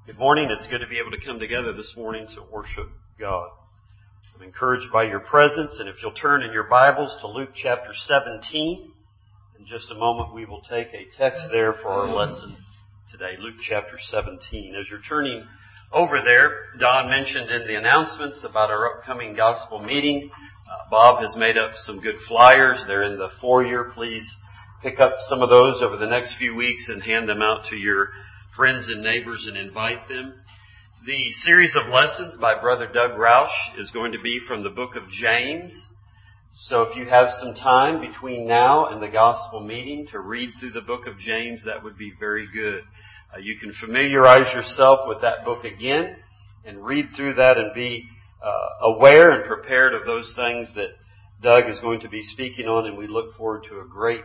Good morning. It's good to be able to come together this morning to worship God. I'm encouraged by your presence, and if you'll turn in your Bibles to Luke chapter 17, in just a moment we will take a text there for our lesson today, Luke chapter 17. As you're turning over there, Don mentioned in the announcements about our upcoming gospel meeting. Bob has made up some good flyers. They're in the foyer. Please pick up some of those over the next few weeks and hand them out to your friends and neighbors and invite them. The series of lessons by Brother Doug Roush is going to be from the book of James. So if you have some time between now and the gospel meeting to read through the book of James, that would be very good. You can familiarize yourself with that book again and read through that and be aware and prepared of those things that Doug is going to be speaking on, and we look forward to a great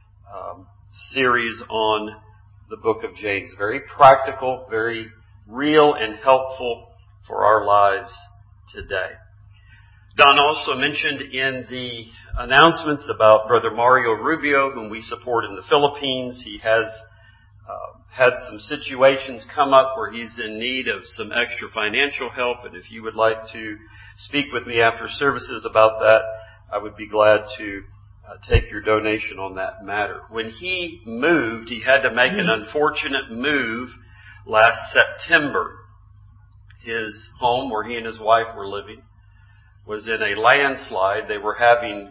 series on the book of James. Very practical, very real and helpful for our lives today. Don also mentioned in the announcements about Brother Mario Rubio, whom we support in the Philippines. He has had some situations come up where he's in need of some extra financial help, and if you would like to speak with me after services about that, I would be glad to take your donation on that matter. When he moved, he had to make an unfortunate move last September. His home, where he and his wife were living, was in a landslide. They were having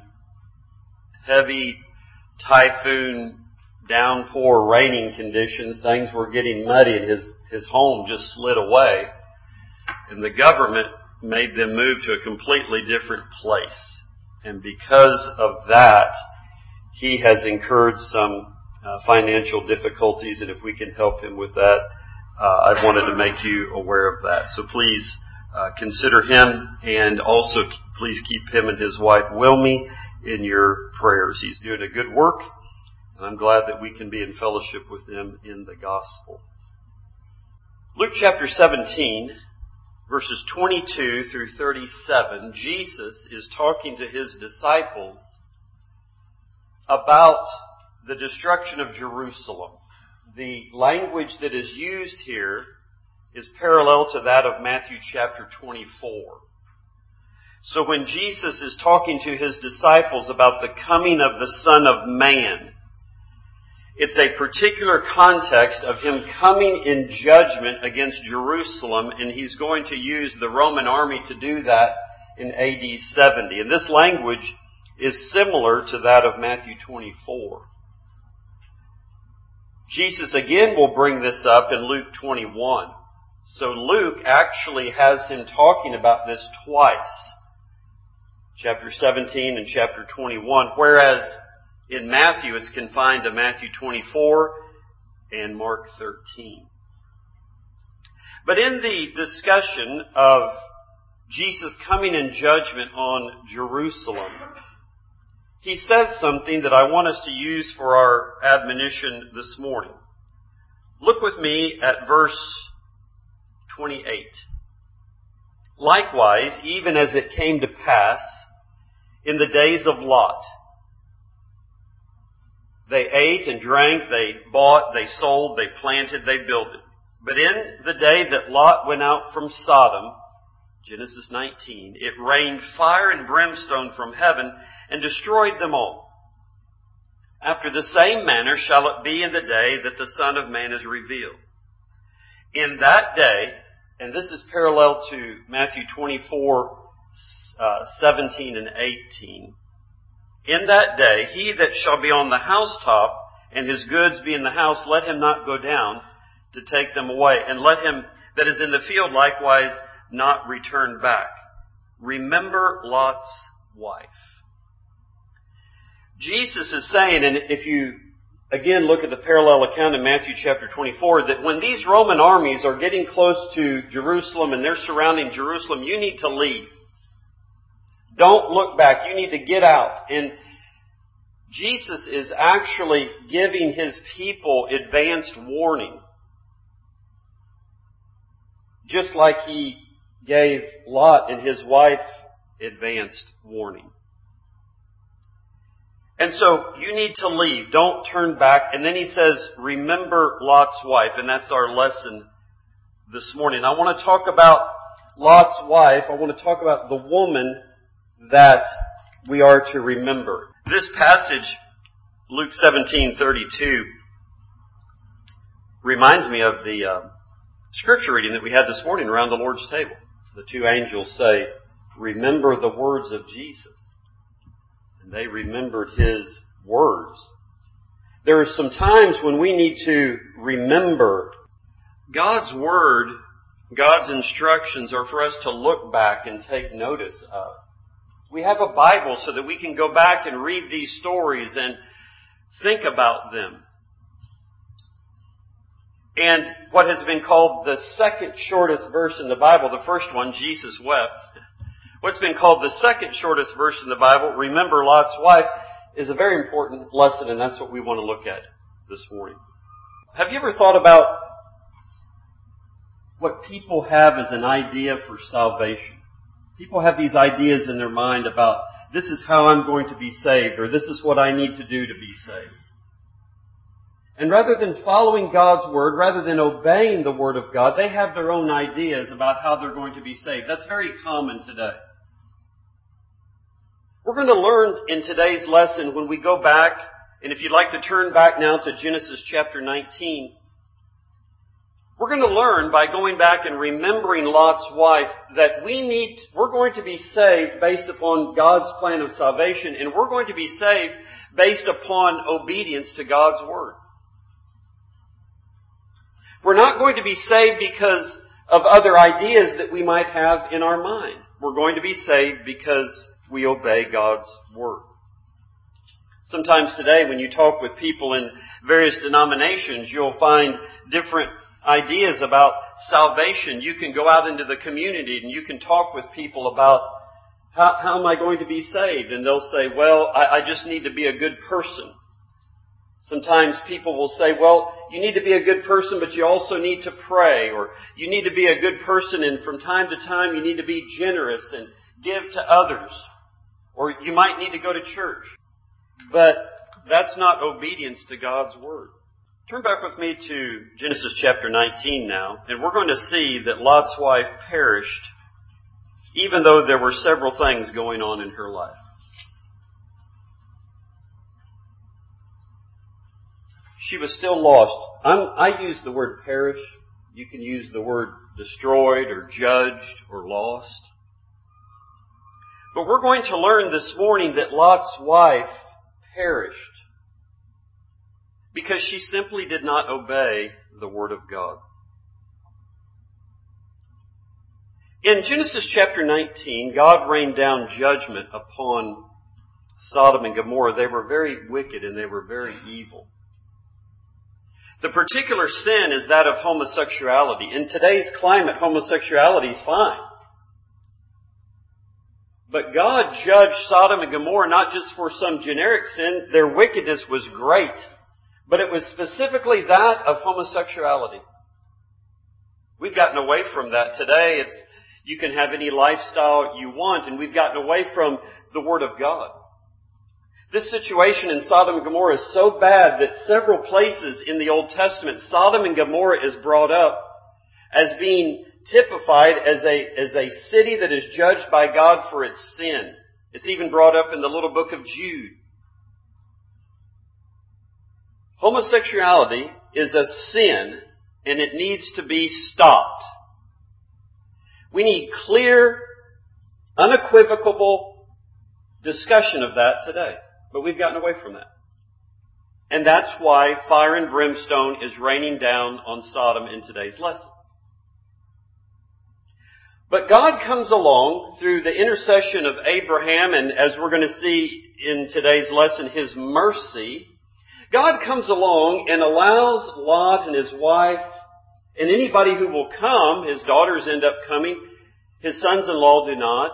heavy typhoon downpour raining conditions. Things were getting muddy, and his home just slid away. And the government made them move to a completely different place. And because of that, he has incurred some financial difficulties, and if we can help him with that, I wanted to make you aware of that. So please consider him, and also please keep him and his wife, Wilmy, in your prayers. He's doing a good work, and I'm glad that we can be in fellowship with him in the gospel. Luke chapter 17, verses 22 through 37, Jesus is talking to his disciples about the destruction of Jerusalem. The language that is used here is parallel to that of Matthew chapter 24. So when Jesus is talking to his disciples about the coming of the Son of Man, it's a particular context of him coming in judgment against Jerusalem, and he's going to use the Roman army to do that in AD 70. And this language is similar to that of Matthew 24. Jesus again will bring this up in Luke 21. So Luke actually has him talking about this twice. Chapter 17 and chapter 21, whereas in Matthew, it's confined to Matthew 24 and Mark 13. But in the discussion of Jesus coming in judgment on Jerusalem, he says something that I want us to use for our admonition this morning. Look with me at verse 28. Likewise, even as it came to pass in the days of Lot, they ate and drank, they bought, they sold, they planted, they builded. But in the day that Lot went out from Sodom, Genesis 19, it rained fire and brimstone from heaven and destroyed them all. After the same manner shall it be in the day that the Son of Man is revealed. In that day, and this is parallel to Matthew 24, 17 and 18, in that day, he that shall be on the housetop, and his goods be in the house, let him not go down to take them away. And let him that is in the field likewise not return back. Remember Lot's wife. Jesus is saying, and if you again look at the parallel account in Matthew chapter 24, that when these Roman armies are getting close to Jerusalem and they're surrounding Jerusalem, you need to leave. Don't look back. You need to get out. And Jesus is actually giving his people advanced warning. Just like he gave Lot and his wife advanced warning. And so you need to leave. Don't turn back. And then he says, remember Lot's wife. And that's our lesson this morning. I want to talk about Lot's wife. I want to talk about the woman that we are to remember. This passage, Luke 17:32, reminds me of the scripture reading that we had this morning around the Lord's table. The two angels say, "Remember the words of Jesus." And they remembered His words. There are some times when we need to remember God's Word, God's instructions are for us to look back and take notice of. We have a Bible so that we can go back and read these stories and think about them. And what has been called the second shortest verse in the Bible, the first one, Jesus wept. What's been called the second shortest verse in the Bible, remember Lot's wife, is a very important lesson, and that's what we want to look at this morning. Have you ever thought about what people have as an idea for salvation? People have these ideas in their mind about, this is how I'm going to be saved, or this is what I need to do to be saved. And rather than following God's Word, rather than obeying the Word of God, they have their own ideas about how they're going to be saved. That's very common today. We're going to learn in today's lesson when we go back, and if you'd like to turn back now to Genesis chapter 19, we're going to learn by going back and remembering Lot's wife that we're going to be saved based upon God's plan of salvation, and we're going to be saved based upon obedience to God's Word. We're not going to be saved because of other ideas that we might have in our mind. We're going to be saved because we obey God's Word. Sometimes today when you talk with people in various denominations, you'll find different ideas about salvation. You can go out into the community and you can talk with people about how am I going to be saved? And they'll say, well, I just need to be a good person. Sometimes people will say, well, you need to be a good person, but you also need to pray. Or you need to be a good person, and from time to time you need to be generous and give to others. Or you might need to go to church. But that's not obedience to God's Word. Turn back with me to Genesis chapter 19 now, and we're going to see that Lot's wife perished even though there were several things going on in her life. She was still lost. I use the word perish. You can use the word destroyed or judged or lost. But we're going to learn this morning that Lot's wife perished because she simply did not obey the Word of God. In Genesis chapter 19, God rained down judgment upon Sodom and Gomorrah. They were very wicked and they were very evil. The particular sin is that of homosexuality. In today's climate, homosexuality is fine. But God judged Sodom and Gomorrah not just for some generic sin. Their wickedness was great. But it was specifically that of homosexuality. We've gotten away from that today. You can have any lifestyle you want, and we've gotten away from the Word of God. This situation in Sodom and Gomorrah is so bad that several places in the Old Testament, Sodom and Gomorrah is brought up as being typified as a city that is judged by God for its sin. It's even brought up in the little book of Jude. Homosexuality is a sin, and it needs to be stopped. We need clear, unequivocal discussion of that today. But we've gotten away from that. And that's why fire and brimstone is raining down on Sodom in today's lesson. But God comes along through the intercession of Abraham, and as we're going to see in today's lesson, His mercy. God comes along and allows Lot and his wife, and anybody who will come, his daughters end up coming, his sons-in-law do not,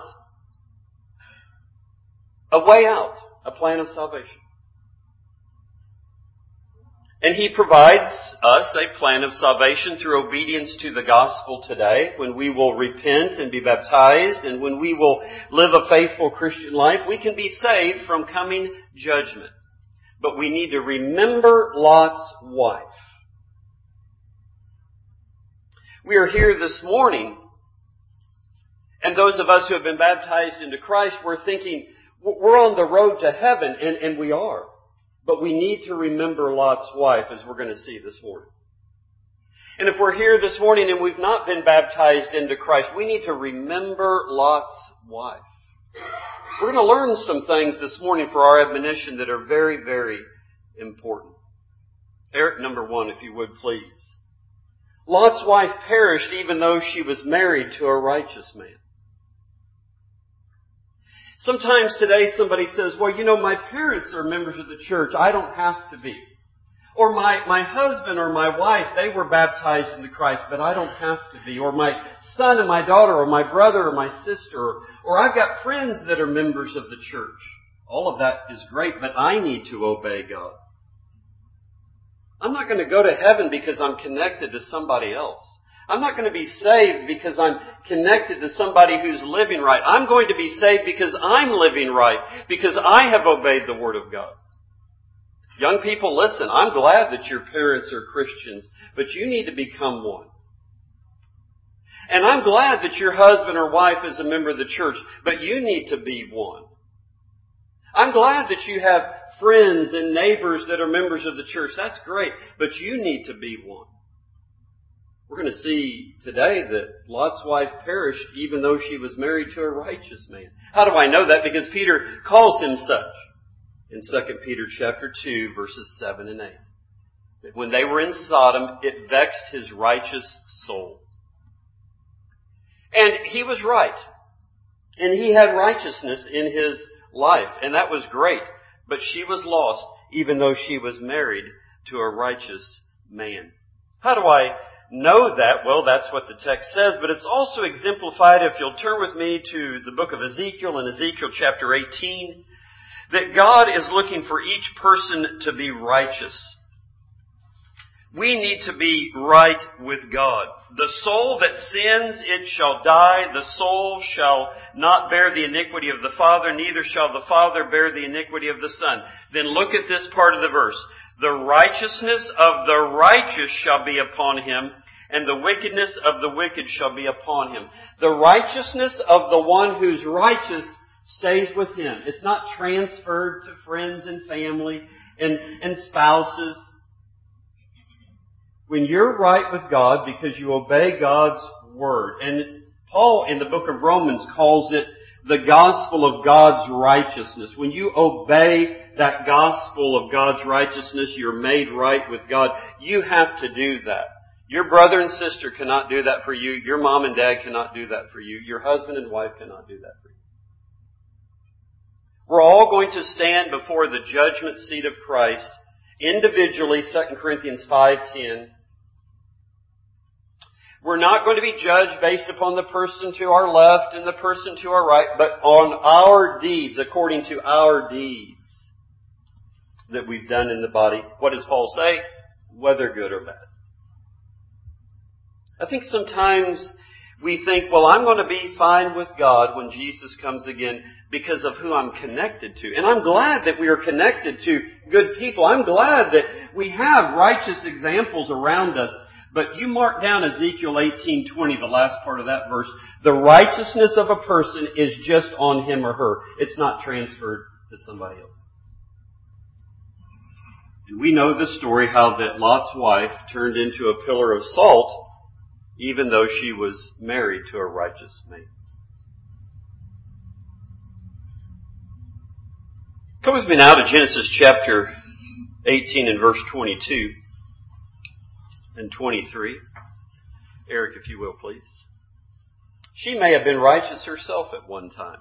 a way out, a plan of salvation. And He provides us a plan of salvation through obedience to the gospel today. When we will repent and be baptized, and when we will live a faithful Christian life, we can be saved from coming judgment. But we need to remember Lot's wife. We are here this morning, and those of us who have been baptized into Christ, we're thinking, we're on the road to heaven, and we are. But we need to remember Lot's wife, as we're going to see this morning. And if we're here this morning and we've not been baptized into Christ, we need to remember Lot's wife. We're going to learn some things this morning for our admonition that are very, very important. Eric, number 1, if you would, please. Lot's wife perished even though she was married to a righteous man. Sometimes today somebody says, well, my parents are members of the church. I don't have to be. Or my husband or my wife, they were baptized into Christ, but I don't have to be. Or my son and my daughter, or my brother or my sister. Or I've got friends that are members of the church. All of that is great, but I need to obey God. I'm not going to go to heaven because I'm connected to somebody else. I'm not going to be saved because I'm connected to somebody who's living right. I'm going to be saved because I'm living right, because I have obeyed the Word of God. Young people, listen, I'm glad that your parents are Christians, but you need to become one. And I'm glad that your husband or wife is a member of the church, but you need to be one. I'm glad that you have friends and neighbors that are members of the church. That's great, but you need to be one. We're going to see today that Lot's wife perished even though she was married to a righteous man. How do I know that? Because Peter calls him such in 2 Peter chapter 2, verses 7 and 8. That when they were in Sodom, it vexed his righteous soul. And he was right. And he had righteousness in his life. And that was great. But she was lost even though she was married to a righteous man. How do I know that? Well, that's what the text says, but it's also exemplified, if you'll turn with me to the book of Ezekiel, in Ezekiel chapter 18, that God is looking for each person to be righteous. We need to be right with God. The soul that sins, it shall die. The soul shall not bear the iniquity of the Father, neither shall the Father bear the iniquity of the Son. Then look at this part of the verse. The righteousness of the righteous shall be upon him, and the wickedness of the wicked shall be upon him. The righteousness of the one who's righteous stays with him. It's not transferred to friends and family and spouses. When you're right with God because you obey God's Word, and Paul in the book of Romans calls it the gospel of God's righteousness. When you obey that gospel of God's righteousness, you're made right with God. You have to do that. Your brother and sister cannot do that for you. Your mom and dad cannot do that for you. Your husband and wife cannot do that for you. We're all going to stand before the judgment seat of Christ individually, 2 Corinthians 5:10. We're not going to be judged based upon the person to our left and the person to our right, but on our deeds, according to our deeds that we've done in the body. What does Paul say? Whether good or bad. I think sometimes we think, well, I'm going to be fine with God when Jesus comes again because of who I'm connected to. And I'm glad that we are connected to good people. I'm glad that we have righteous examples around us. But you mark down Ezekiel 18:20, the last part of that verse. The righteousness of a person is just on him or her. It's not transferred to somebody else. And we know the story how that Lot's wife turned into a pillar of salt even though she was married to a righteous man. Come with me now to Genesis chapter 18 and verse 22 and 23. Eric, if you will, please. She may have been righteous herself at one time.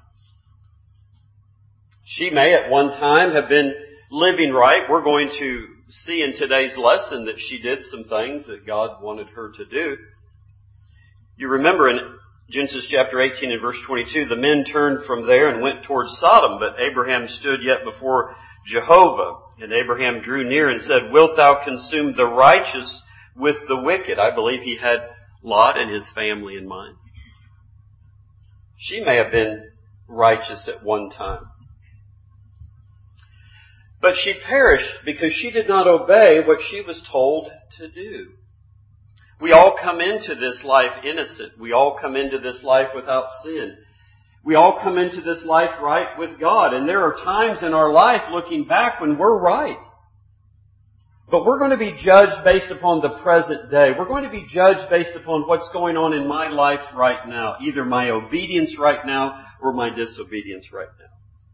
She may at one time have been living right. We're going to see in today's lesson that she did some things that God wanted her to do. You remember in Genesis chapter 18 and verse 22, the men turned from there and went towards Sodom, but Abraham stood yet before Jehovah. And Abraham drew near and said, Wilt thou consume the righteous with the wicked? I believe he had Lot and his family in mind. She may have been righteous at one time. But she perished because she did not obey what she was told to do. We all come into this life innocent. We all come into this life without sin. We all come into this life right with God. And there are times in our life looking back when we're right. But we're going to be judged based upon the present day. We're going to be judged based upon what's going on in my life right now. Either my obedience right now or my disobedience right now.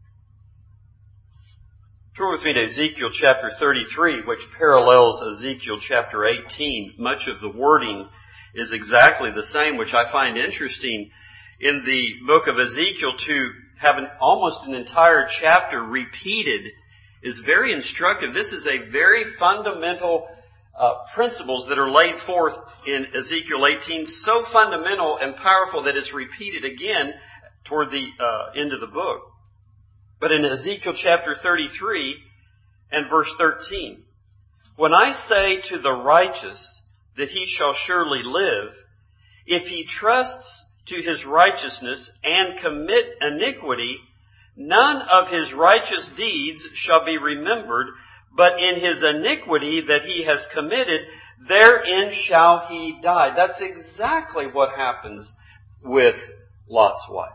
Turn with me to Ezekiel chapter 33, which parallels Ezekiel chapter 18. Much of the wording is exactly the same, which I find interesting in the book of Ezekiel to have almost an entire chapter repeated is very instructive. This is a very fundamental principles that are laid forth in Ezekiel 18, so fundamental and powerful that it's repeated again toward the end of the book. But in Ezekiel chapter 33 and verse 13, when I say to the righteous that he shall surely live, if he trusts to his righteousness and commit iniquity, none of his righteous deeds shall be remembered, but in his iniquity that he has committed, therein shall he die. That's exactly what happens with Lot's wife.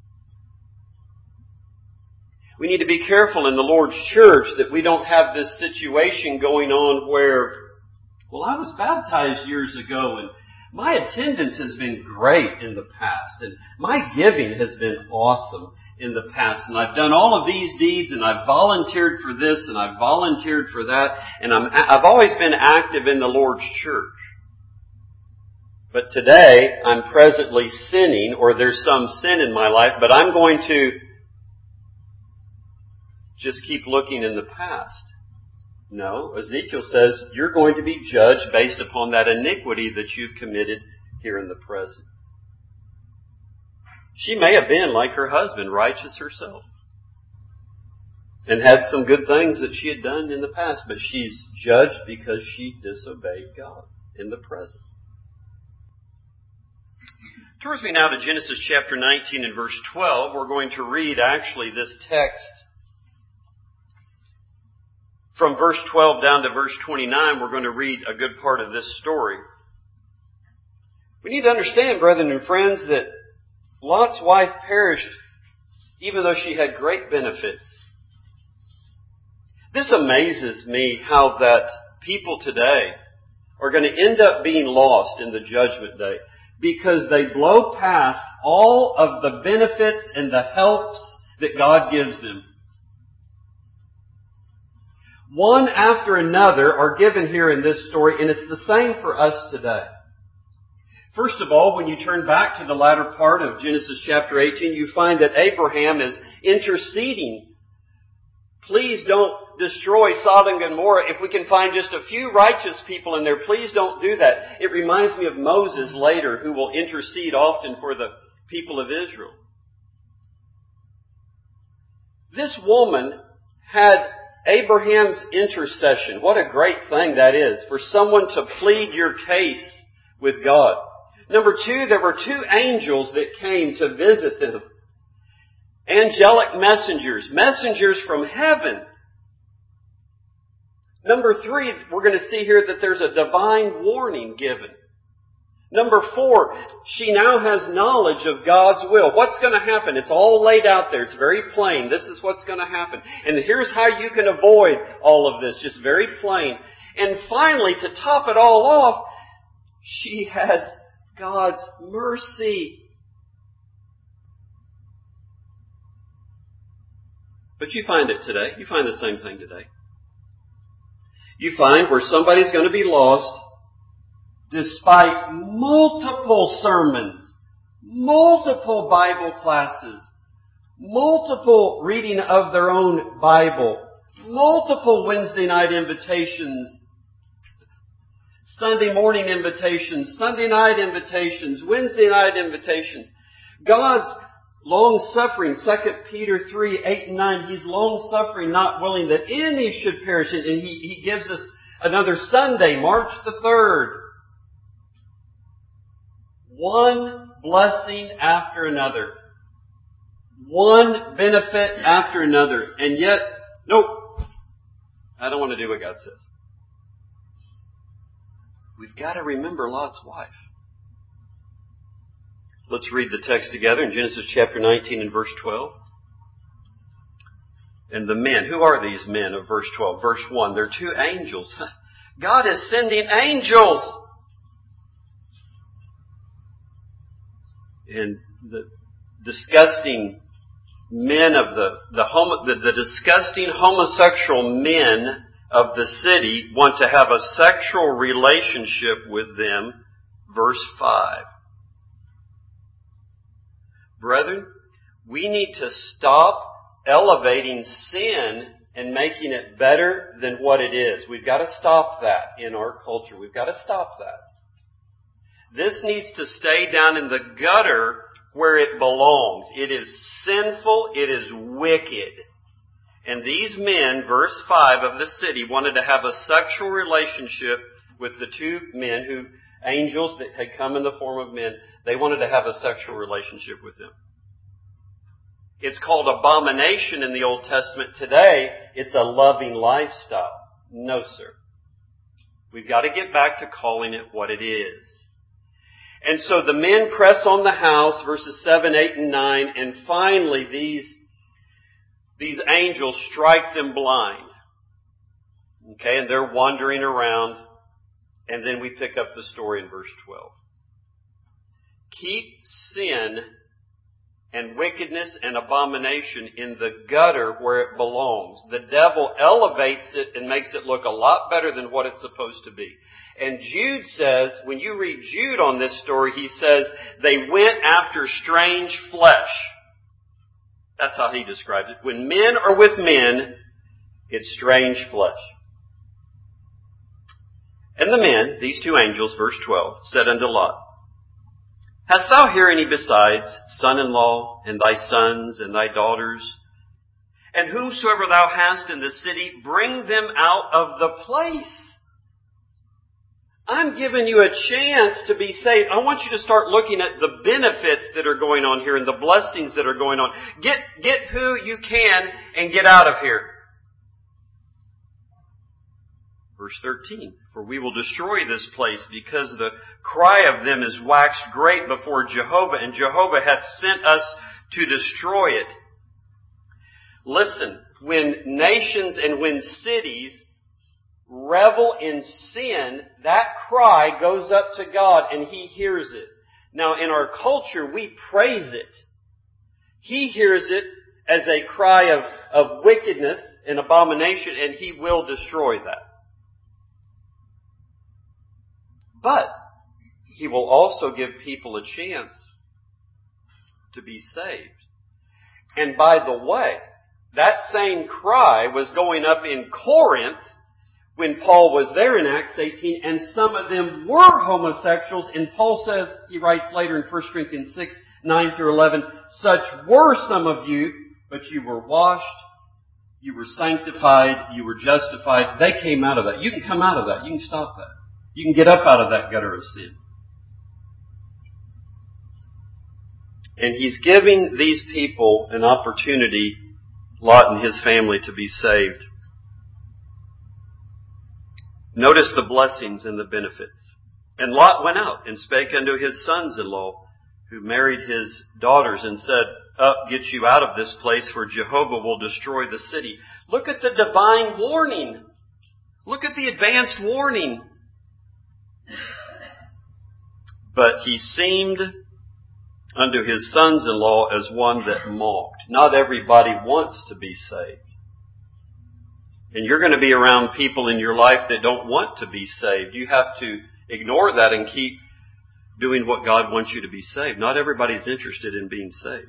We need to be careful in the Lord's church that we don't have this situation going on where, well, I was baptized years ago and my attendance has been great in the past and my giving has been awesome in the past and I've done all of these deeds and I've volunteered for this and I've volunteered for that and I've always been active in the Lord's church. But today I'm presently sinning or there's some sin in my life, but I'm going to just keep looking in the past. No, Ezekiel says you're going to be judged based upon that iniquity that you've committed here in the present. She may have been, like her husband, righteous herself and had some good things that she had done in the past, but she's judged because she disobeyed God in the present. Turn with me now to Genesis chapter 19 and verse 12. We're going to read actually this text from verse 12 down to verse 29. We're going to read a good part of this story. We need to understand, brethren and friends, that Lot's wife perished even though she had great benefits. This amazes me how that people today are going to end up being lost in the judgment day because they blow past all of the benefits and the helps that God gives them. One after another are given here in this story, and it's the same for us today. First of all, when you turn back to the latter part of Genesis chapter 18, you find that Abraham is interceding. Please don't destroy Sodom and Gomorrah. If we can find just a few righteous people in there, please don't do that. It reminds me of Moses later, who will intercede often for the people of Israel. This woman had Abraham's intercession. What a great thing that is, for someone to plead your case with God. Number two, there were two angels that came to visit them. Angelic messengers, messengers from heaven. Number three, we're going to see here that there's a divine warning given. Number four, she now has knowledge of God's will. What's going to happen? It's all laid out there. It's very plain. This is what's going to happen. And here's how you can avoid all of this. Just very plain. And finally, to top it all off, she has God's mercy. But you find it today. You find the same thing today. You find where somebody's going to be lost despite multiple sermons, multiple Bible classes, multiple reading of their own Bible, multiple Wednesday night invitations, Sunday morning invitations, Sunday night invitations, Wednesday night invitations. God's long-suffering, 2 Peter 3, 8 and 9, He's long-suffering, not willing that any should perish. And He gives us another Sunday, March the 3rd. One blessing after another. One benefit after another. And yet, nope, I don't want to do what God says. we've got to remember Lot's wife. Let's read the text together in Genesis chapter 19 and verse 12. And the men, who are these men of verse 12? Verse 1, they're two angels. God is sending angels. And the disgusting men of the disgusting homosexual men of the city want to have a sexual relationship with them. Verse 5. Brethren, we need to stop elevating sin and making it better than what it is. We've got to stop that in our culture. We've got to stop that. This needs to stay down in the gutter where it belongs. It is sinful. It is wicked. And these men, verse 5 of the city, wanted to have a sexual relationship with the two men angels that had come in the form of men. They wanted to have a sexual relationship with them. It's called abomination in the Old Testament. Today, it's a loving lifestyle. No, sir. We've got to get back to calling it what it is. And so the men press on the house, verses 7, 8, and 9, and finally these angels strike them blind. Okay, and they're wandering around, and then we pick up the story in verse 12. Keep sin and wickedness and abomination in the gutter where it belongs. The devil elevates it and makes it look a lot better than what it's supposed to be. And Jude says, when you read Jude on this story, he says, they went after strange flesh. That's how he describes it. When men are with men, it's strange flesh. And the men, these two angels, verse 12, said unto Lot, Hast thou here any besides son-in-law, and thy sons, and thy daughters? And whomsoever thou hast in the city, bring them out of the place. I'm giving you a chance to be saved. I want you to start looking at the benefits that are going on here and the blessings that are going on. Get who you can and get out of here. Verse 13, for we will destroy this place because the cry of them is waxed great before Jehovah, and Jehovah hath sent us to destroy it. Listen, when nations and when cities revel in sin, that cry goes up to God and He hears it. Now in our culture, we praise it. He hears it as a cry of wickedness and abomination, and He will destroy that. But He will also give people a chance to be saved. And by the way, that same cry was going up in Corinth when Paul was there in Acts 18, and some of them were homosexuals. And Paul says, he writes later in 1 Corinthians 6, 9 through 11, such were some of you, but you were washed, you were sanctified, you were justified. They came out of that. You can come out of that. You can stop that. You can get up out of that gutter of sin. And He's giving these people an opportunity, Lot and his family, to be saved. Notice the blessings and the benefits. And Lot went out and spake unto his sons-in-law, who married his daughters, and said, Up, get you out of this place, for Jehovah will destroy the city. Look at the divine warning. Look at the advanced warning. But he seemed unto his sons-in-law as one that mocked. Not everybody wants to be saved. And you're going to be around people in your life that don't want to be saved. You have to ignore that and keep doing what God wants you to be saved. Not everybody's interested in being saved.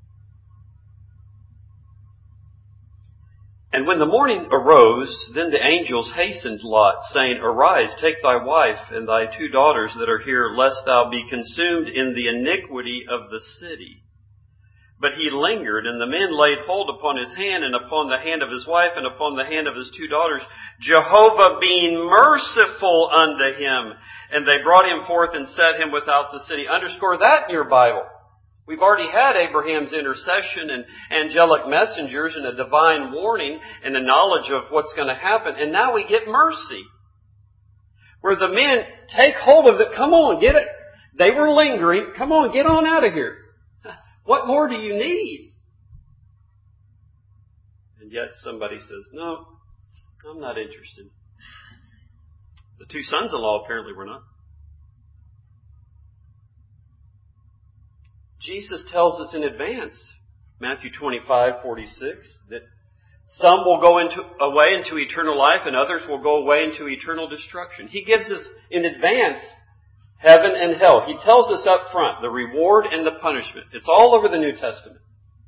And when the morning arose, then the angels hastened Lot, saying, Arise, take thy wife and thy two daughters that are here, lest thou be consumed in the iniquity of the city. But he lingered, and the men laid hold upon his hand, and upon the hand of his wife, and upon the hand of his two daughters, Jehovah being merciful unto him. And they brought him forth and set him without the city. Underscore that in your Bible. We've already had Abraham's intercession and angelic messengers and a divine warning and a knowledge of what's going to happen. And now we get mercy. where the men take hold of it. Come on, get it. They were lingering. Come on, get on out of here. What more do you need? And yet somebody says, no, I'm not interested. The two sons-in-law apparently were not. Jesus tells us in advance, Matthew 25:46, that some will go away into eternal life and others will go away into eternal destruction. He gives us in advance heaven and hell. He tells us up front the reward and the punishment. It's all over the New Testament.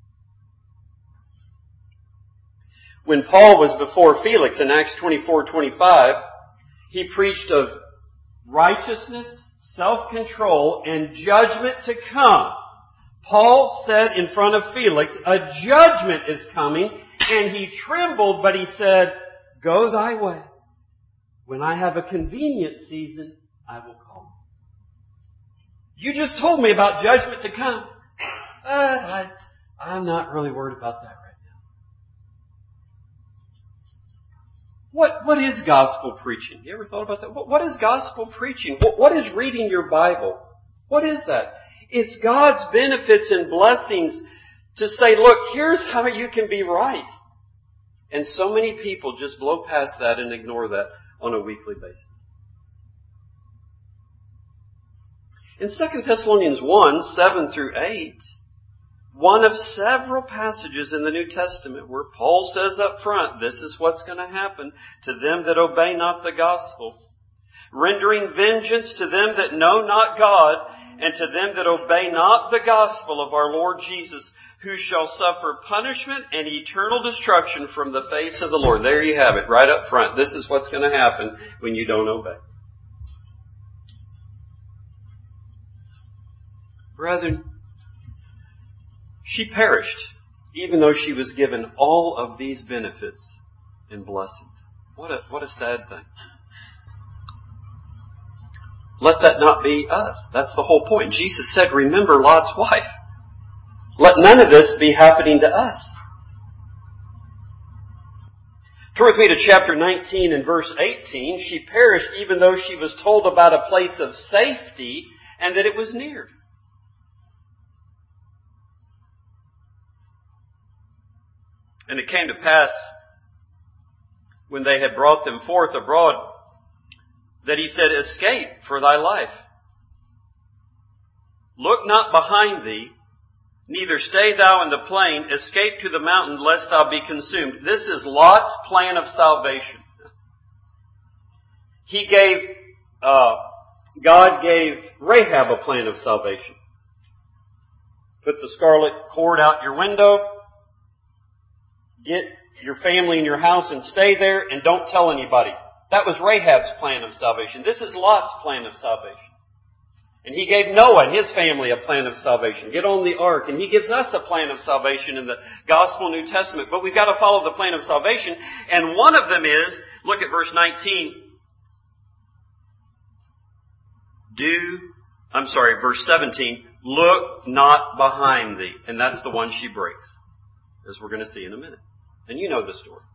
When Paul was before Felix in Acts 24:25, he preached of righteousness, self-control, and judgment to come. Paul said in front of Felix, a judgment is coming, and he trembled, but he said, go thy way. When I have a convenient season, I will call. You just told me about judgment to come. I'm not really worried about that right now. What is gospel preaching? You ever thought about that? What is gospel preaching? What is reading your Bible? What is that? It's God's benefits and blessings to say, look, here's how you can be right. And so many people just blow past that and ignore that on a weekly basis. In 2 Thessalonians 1:7-8, one of several passages in the New Testament where Paul says up front, this is what's going to happen to them that obey not the gospel, rendering vengeance to them that know not God, and to them that obey not the gospel of our Lord Jesus, who shall suffer punishment and eternal destruction from the face of the Lord. There you have it, right up front. This is what's going to happen when you don't obey. Brethren, she perished, even though she was given all of these benefits and blessings. What a sad thing. Let that not be us. That's the whole point. Jesus said, remember Lot's wife. Let none of this be happening to us. Turn with me to chapter 19 and verse 18. She perished even though she was told about a place of safety and that it was near. And it came to pass, when they had brought them forth abroad, that he said, escape for thy life. Look not behind thee, neither stay thou in the plain. Escape to the mountain, lest thou be consumed. This is Lot's plan of salvation. God gave Rahab a plan of salvation. Put the scarlet cord out your window, get your family in your house and stay there, and don't tell anybody. That was Rahab's plan of salvation. This is Lot's plan of salvation. And he gave Noah and his family a plan of salvation. Get on the ark. And he gives us a plan of salvation in the Gospel New Testament. But we've got to follow the plan of salvation. And one of them is, look at verse 19. Verse 17. Look not behind thee. And that's the one she breaks, as we're going to see in a minute. And you know the story.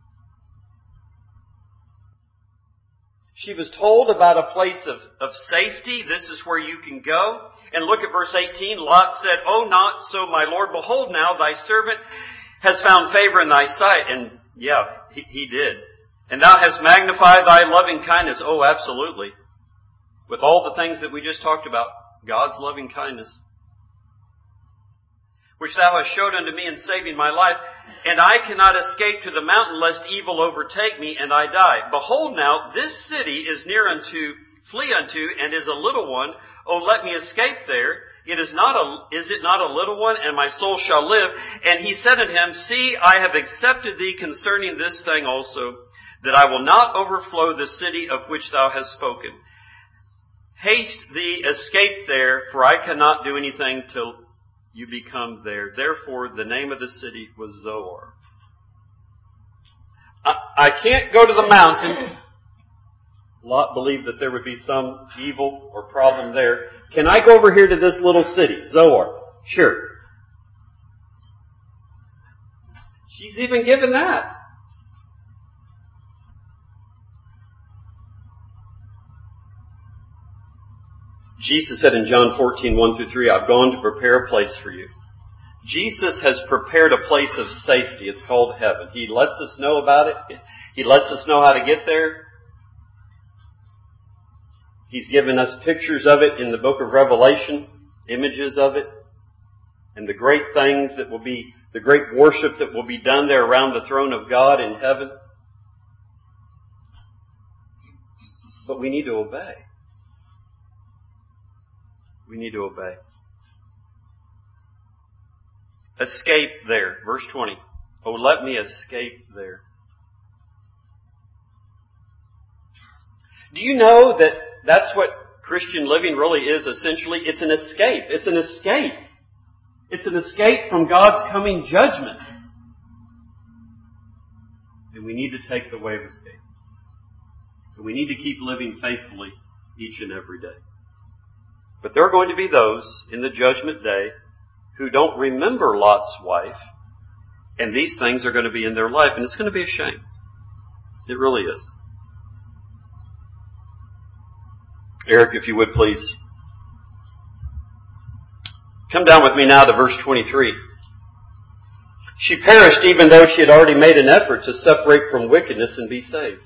She was told about a place of safety. This is where you can go. And look at verse 18. Lot said, oh, not so, my Lord. Behold now, thy servant has found favor in thy sight. And yeah, he did. And thou hast magnified thy loving kindness. Oh, absolutely. With all the things that we just talked about, God's loving kindness, which thou hast showed unto me in saving my life, and I cannot escape to the mountain, lest evil overtake me, and I die. Behold now, this city is near unto, flee unto, and is a little one. Oh, let me escape there. Is it not a little one, and my soul shall live? And he said unto him, see, I have accepted thee concerning this thing also, that I will not overflow the city of which thou hast spoken. Haste thee, escape there, for I cannot do anything till you become there. Therefore, the name of the city was Zoar. I can't go to the mountain. Lot believed that there would be some evil or problem there. Can I go over here to this little city, Zoar? Sure. She's even given that. Jesus said in John 14:1-3, I've gone to prepare a place for you. Jesus has prepared a place of safety. It's called heaven. He lets us know about it. He lets us know how to get there. He's given us pictures of it in the book of Revelation, images of it, and the great things that will be, the great worship that will be done there around the throne of God in heaven. But we need to obey. We need to obey. Escape there. Verse 20. Oh, let me escape there. Do you know that that's what Christian living really is essentially? It's an escape. It's an escape. It's an escape from God's coming judgment. And we need to take the way of escape. And we need to keep living faithfully each and every day. But there are going to be those in the judgment day who don't remember Lot's wife, and these things are going to be in their life, and it's going to be a shame. It really is. Eric, if you would please. Come down with me now to verse 23. She perished even though she had already made an effort to separate from wickedness and be saved.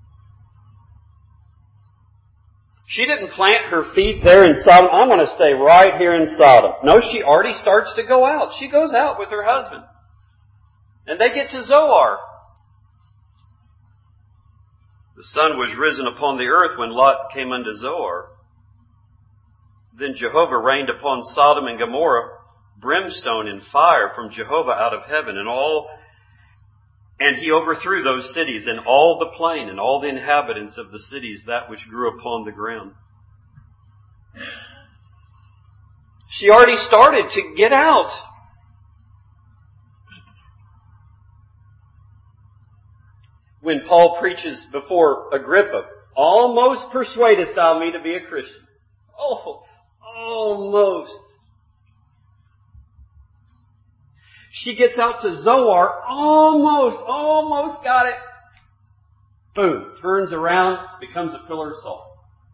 She didn't plant her feet there in Sodom. I'm going to stay right here in Sodom. No, she already starts to go out. She goes out with her husband. And they get to Zoar. The sun was risen upon the earth when Lot came unto Zoar. Then Jehovah rained upon Sodom and Gomorrah brimstone and fire from Jehovah out of heaven, and he overthrew those cities and all the plain and all the inhabitants of the cities, that which grew upon the ground. She already started to get out. When Paul preaches before Agrippa, almost persuadest thou me to be a Christian. Oh, almost. She gets out to Zoar, almost got it. Boom, turns around, becomes a pillar of salt.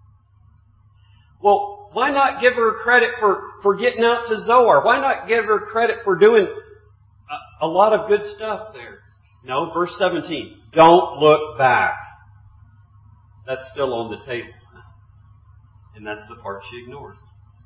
Well, why not give her credit for getting out to Zoar? Why not give her credit for doing a lot of good stuff there? No, verse 17, don't look back. That's still on the table. And that's the part she ignores.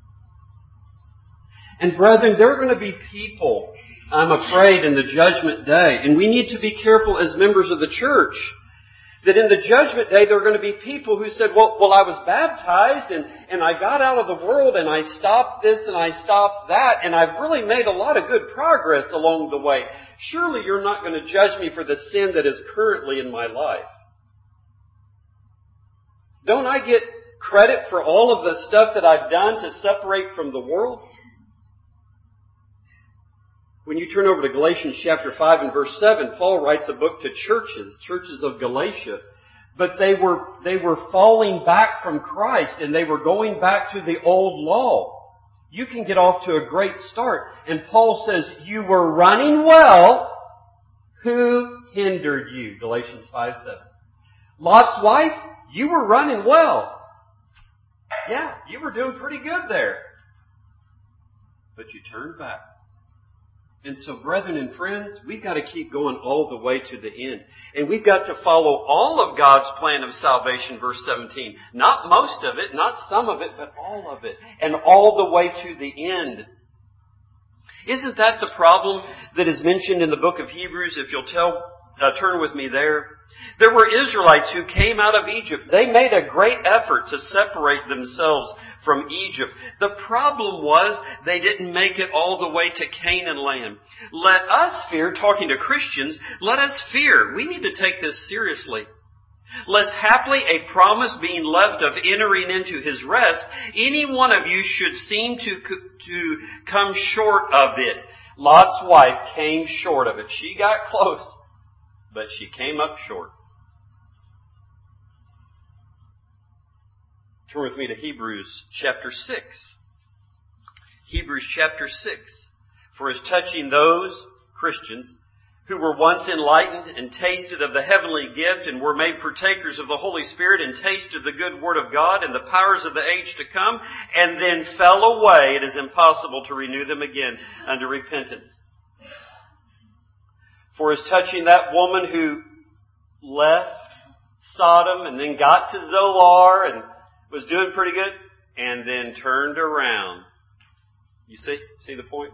And brethren, there are going to be people, I'm afraid, in the judgment day, and we need to be careful as members of the church, that in the judgment day there are going to be people who said, well, I was baptized and I got out of the world and I stopped this and I stopped that and I've really made a lot of good progress along the way. Surely you're not going to judge me for the sin that is currently in my life. Don't I get credit for all of the stuff that I've done to separate from the world? When you turn over to Galatians chapter 5 and verse 7, Paul writes a book to churches of Galatia. But they were falling back from Christ and they were going back to the old law. You can get off to a great start. And Paul says, you were running well. Who hindered you? Galatians 5:7. Lot's wife, you were running well. Yeah, you were doing pretty good there. But you turned back. And so, brethren and friends, we've got to keep going all the way to the end. And we've got to follow all of God's plan of salvation, verse 17. Not most of it, not some of it, but all of it. And all the way to the end. Isn't that the problem that is mentioned in the book of Hebrews? If you'll turn with me there. There were Israelites who came out of Egypt. They made a great effort to separate themselves from Egypt. The problem was they didn't make it all the way to Canaan land. Let us fear, talking to Christians, let us fear. We need to take this seriously. Lest haply a promise being left of entering into His rest, any one of you should seem to come short of it. Lot's wife came short of it. She got close, but she came up short. Turn with me to Hebrews chapter 6. Hebrews chapter 6. For as touching those Christians who were once enlightened and tasted of the heavenly gift and were made partakers of the Holy Spirit and tasted the good word of God and the powers of the age to come, and then fell away, it is impossible to renew them again unto repentance. For as touching that woman who left Sodom and then got to Zoar and was doing pretty good, and then turned around. You see the point?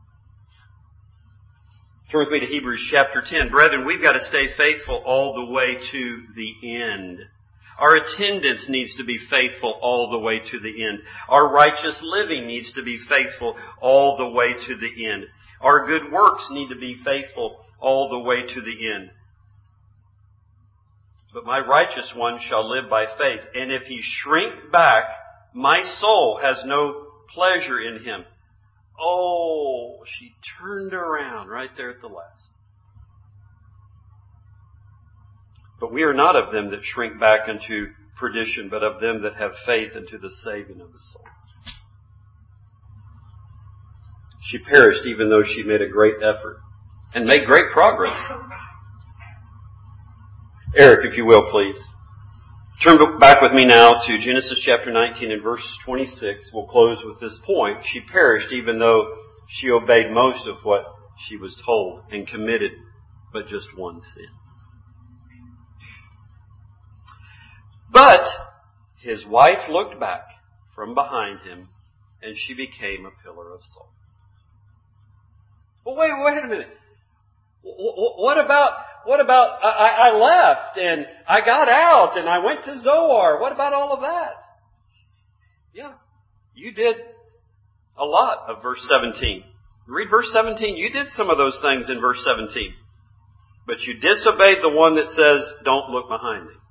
Turn with me to Hebrews chapter 10. Brethren, we've got to stay faithful all the way to the end. Our attendance needs to be faithful all the way to the end. Our righteous living needs to be faithful all the way to the end. Our good works need to be faithful all the way to the end. But my righteous one shall live by faith. And if he shrink back, my soul has no pleasure in him. Oh, she turned around right there at the last. But we are not of them that shrink back into perdition, but of them that have faith unto the saving of the soul. She perished even though she made a great effort and made great progress. Eric, if you will, please. Turn back with me now to Genesis chapter 19 and verse 26. We'll close with this point. She perished even though she obeyed most of what she was told and committed but just one sin. But his wife looked back from behind him and she became a pillar of salt. Well, wait a minute. What about I left and I got out and I went to Zoar? What about all of that? Yeah, you did a lot of verse 17. Read verse 17. You did some of those things in verse 17. But you disobeyed the one that says, don't look behind me.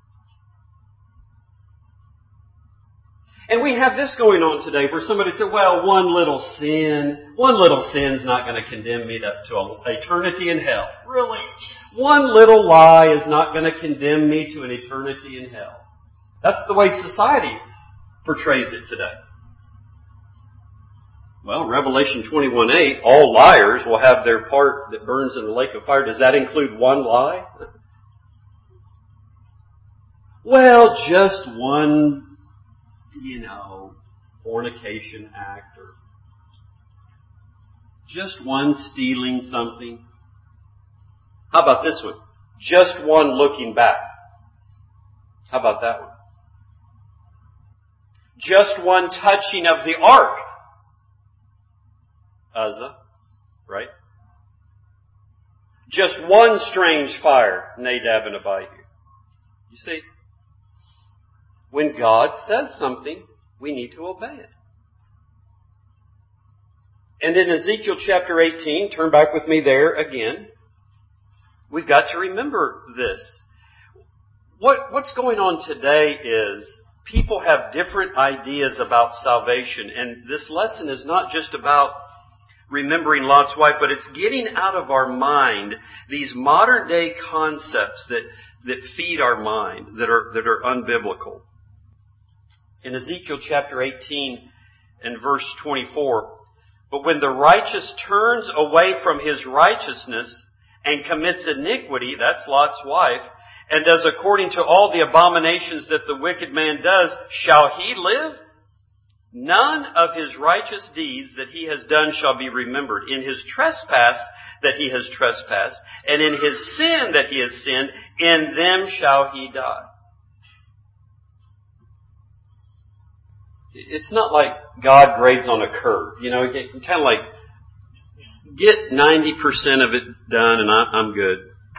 And we have this going on today where somebody said, well, one little sin's not going to condemn me to eternity in hell. Really? One little lie is not going to condemn me to an eternity in hell. That's the way society portrays it today. Well, Revelation 21:8, all liars will have their part that burns in the lake of fire. Does that include one lie? Well, just one, fornication act or just one stealing something. How about this one? Just one looking back. How about that one? Just one touching of the ark. Uzzah, right? Just one strange fire, Nadab and Abihu. You see, when God says something, we need to obey it. And in Ezekiel chapter 18, turn back with me there again, we've got to remember this. What's going on today is people have different ideas about salvation, and this lesson is not just about remembering Lot's wife, but it's getting out of our mind these modern day concepts that feed our mind, that are unbiblical. In Ezekiel chapter 18 and verse 24, but when the righteous turns away from his righteousness and commits iniquity, that's Lot's wife, and does according to all the abominations that the wicked man does, shall he live? None of his righteous deeds that he has done shall be remembered. In his trespass that he has trespassed, and in his sin that he has sinned, in them shall he die. It's not like God grades on a curve. Kind of like, get 90% of it done and I'm good.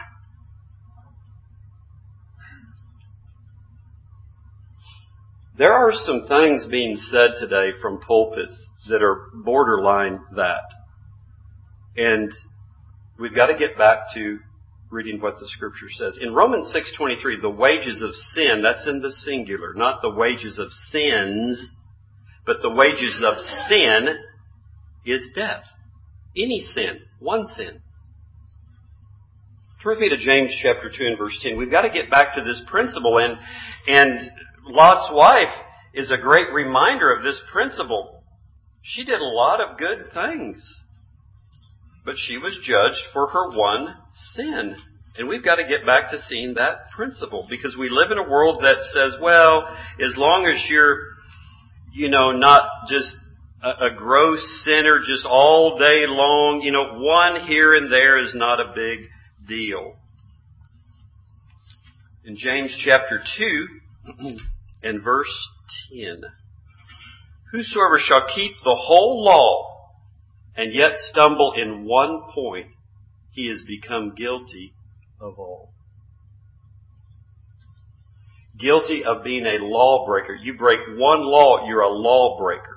There are some things being said today from pulpits that are borderline that. And we've got to get back to reading what the Scripture says. In Romans 6:23, the wages of sin, that's in the singular, not the wages of sins, but the wages of sin is death. Any sin, one sin. Turn with me to James chapter 2 and verse 10. We've got to get back to this principle, and Lot's wife is a great reminder of this principle. She did a lot of good things. but she was judged for her one sin. And we've got to get back to seeing that principle, because we live in a world that says, well, as long as you're, not just a gross sinner just all day long, one here and there is not a big deal. In James chapter 2 and verse 10, whosoever shall keep the whole law and yet stumble in one point, he has become guilty of all. Guilty of being a lawbreaker. You break one law, you're a lawbreaker.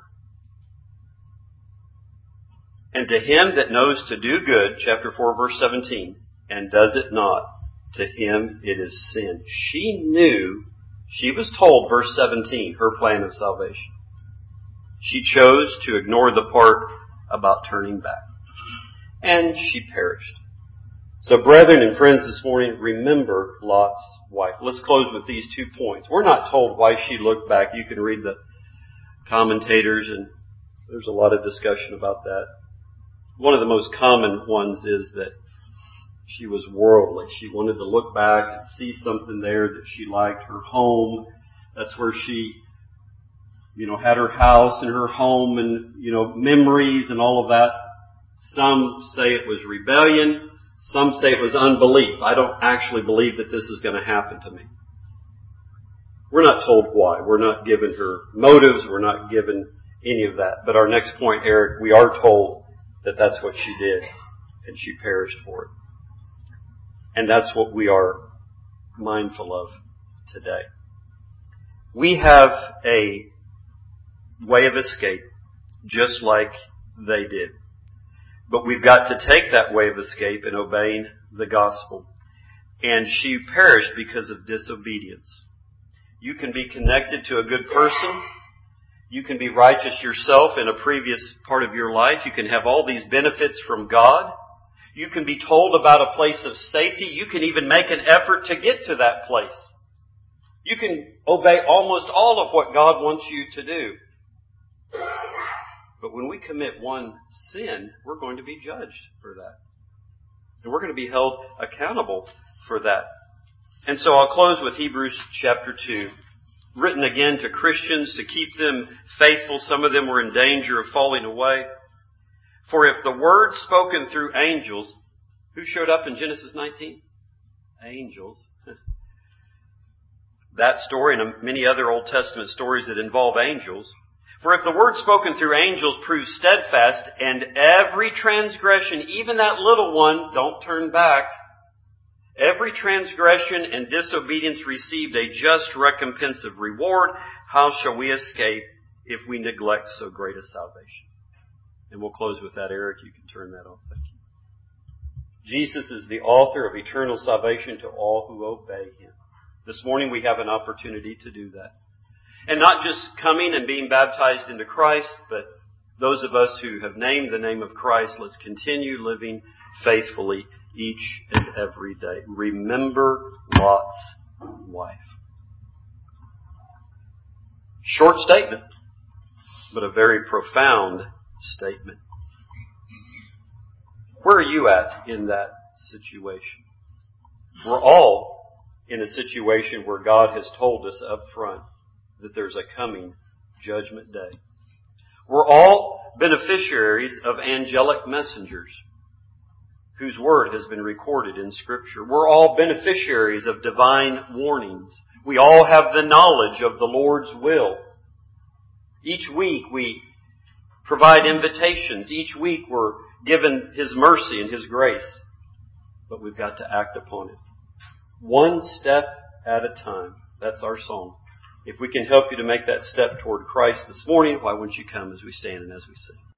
And to him that knows to do good, chapter 4, verse 17, and does it not, to him it is sin. She knew, she was told, verse 17, her plan of salvation. She chose to ignore the part about turning back. And she perished. So brethren and friends, this morning, remember Lot's wife. Let's close with these 2 points. We're not told why she looked back. You can read the commentators, and there's a lot of discussion about that. One of the most common ones is that she was worldly. She wanted to look back and see something there that she liked. Her home, that's where she, had her house and her home and, memories and all of that. Some say it was rebellion. Some say it was unbelief. I don't actually believe that this is going to happen to me. We're not told why. We're not given her motives. We're not given any of that. But our next point, Eric, we are told that that's what she did, and she perished for it. And that's what we are mindful of today. We have a way of escape, just like they did. But we've got to take that way of escape in obeying the gospel. And she perished because of disobedience. You can be connected to a good person. You can be righteous yourself in a previous part of your life. You can have all these benefits from God. You can be told about a place of safety. You can even make an effort to get to that place. You can obey almost all of what God wants you to do. But when we commit one sin, we're going to be judged for that. And we're going to be held accountable for that. And so I'll close with Hebrews chapter 2. Written again to Christians to keep them faithful. Some of them were in danger of falling away. For if the word spoken through angels, who showed up in Genesis 19? Angels. That story and many other Old Testament stories that involve angels. For if the word spoken through angels proves steadfast, and every transgression, even that little one, don't turn back, every transgression and disobedience received a just recompense of reward, how shall we escape if we neglect so great a salvation? And we'll close with that. Eric, you can turn that off. Thank you. Jesus is the author of eternal salvation to all who obey Him. This morning we have an opportunity to do that. And not just coming and being baptized into Christ, but those of us who have named the name of Christ, let's continue living faithfully each and every day. Remember Lot's wife. Short statement, but a very profound statement. Where are you at in that situation? We're all in a situation where God has told us up front that there's a coming judgment day. We're all beneficiaries of angelic messengers whose word has been recorded in Scripture. We're all beneficiaries of divine warnings. We all have the knowledge of the Lord's will. Each week we provide invitations. Each week we're given His mercy and His grace. But we've got to act upon it. One step at a time. That's our song. If we can help you to make that step toward Christ this morning, why wouldn't you come as we stand and as we sing?